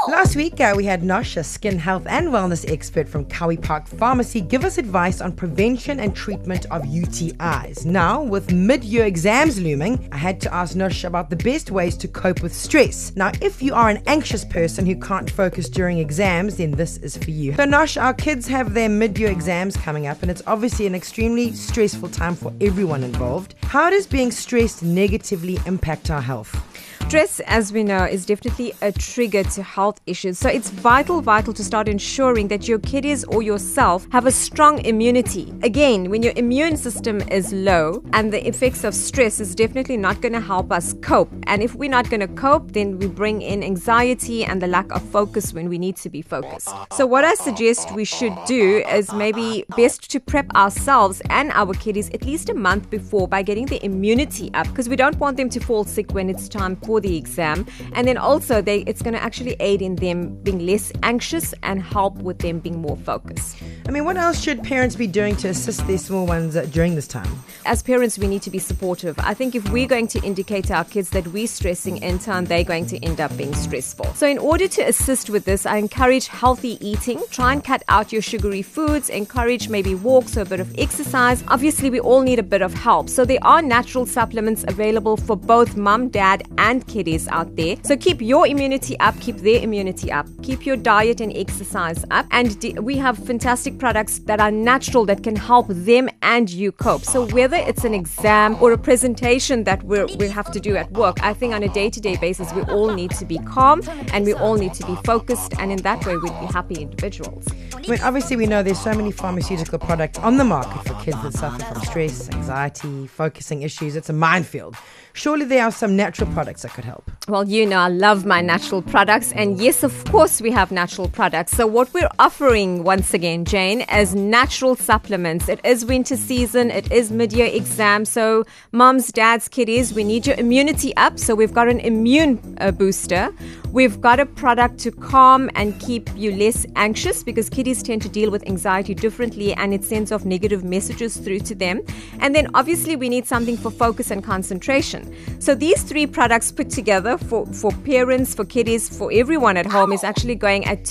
Last week, we had Nosh, a skin health and wellness expert from Cowie Park Pharmacy, give us advice on prevention and treatment of UTIs. Now, with mid-year exams looming, I had to ask Nosh about the best ways to cope with stress. Now, if you are an anxious person who can't focus during exams, then this is for you. So, Nosh, our kids have their mid-year exams coming up, and it's obviously an extremely stressful time for everyone involved. How does being stressed negatively impact our health? Stress, as we know, is definitely a trigger to health issues. So it's vital to start ensuring that your kiddies or yourself have a strong immunity. Again, when your immune system is low and the effects of stress is definitely not going to help us cope. And if we're not going to cope, then we bring in anxiety and the lack of focus when we need to be focused. So what I suggest we should do is maybe best to prep ourselves and our kiddies at least a month before by getting the immunity up, because we don't want them to fall sick when it's time for the exam. And then also it's going to actually aid in them being less anxious and help with them being more focused. I mean, what else should parents be doing to assist their small ones during this time? As parents, we need to be supportive. I think if we're going to indicate to our kids that we're stressing, in turn, they're going to end up being stressful. So in order to assist with this, I encourage healthy eating. Try and cut out your sugary foods. Encourage maybe walks or a bit of exercise. Obviously, we all need a bit of help. So there are natural supplements available for both mum, dad, and kiddies out there. So keep your immunity up, keep their immunity up, keep your diet and exercise up. And we have fantastic products that are natural that can help them and you cope. So whether it's an exam or a presentation that we have to do at work, I think on a day-to-day basis, we all need to be calm and we all need to be focused. And in that way, we'd be happy individuals. I mean, obviously, we know there's so many pharmaceutical products on the market for kids that suffer from stress, anxiety, focusing issues. It's a minefield. Surely there are some natural products that could help. Well, you know, I love my natural products. And yes, of course, we have natural products. So what we're offering, once again, Jane, is natural supplements. It is winter season. It is mid-year exam. So moms, dads, kiddies, we need your immunity up. So we've got an immune booster. We've got a product to calm and keep you less anxious, because kiddies tend to deal with anxiety differently and it sends off negative messages through to them. And then obviously we need something for focus and concentration. So these three products put together for parents, for kiddies, for everyone at home is actually going at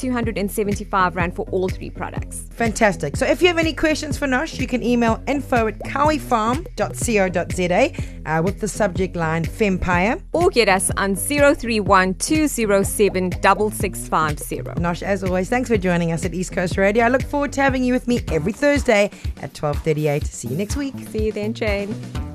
275 Rand for all three products. Fantastic. So if you have any questions for Nosh, you can email info@cowiefarm.co.za with the subject line Fempire. Or get us on 031 207 6650. Nosh, as always, thanks for joining us at East Coast Radio. I look forward to having you with me every Thursday at 12:38. See you next week. See you then, Jane.